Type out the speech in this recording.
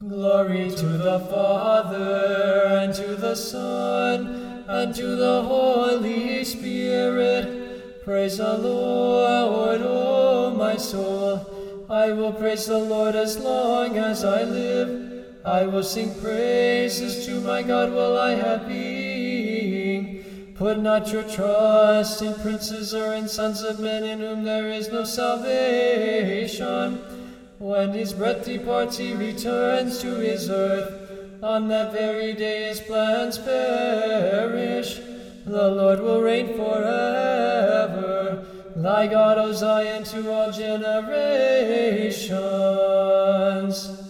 Glory to the Father, and to the Son, and to the Holy Spirit. Praise the Lord, O my soul. I will praise the Lord as long as I live. I will sing praises to my God while I have being. Put not your trust in princes or in sons of men, in whom there is no salvation. When his breath departs, he returns to his earth. On that very day his plans perish. The Lord will reign forever. Thy God, O Zion, to all generations.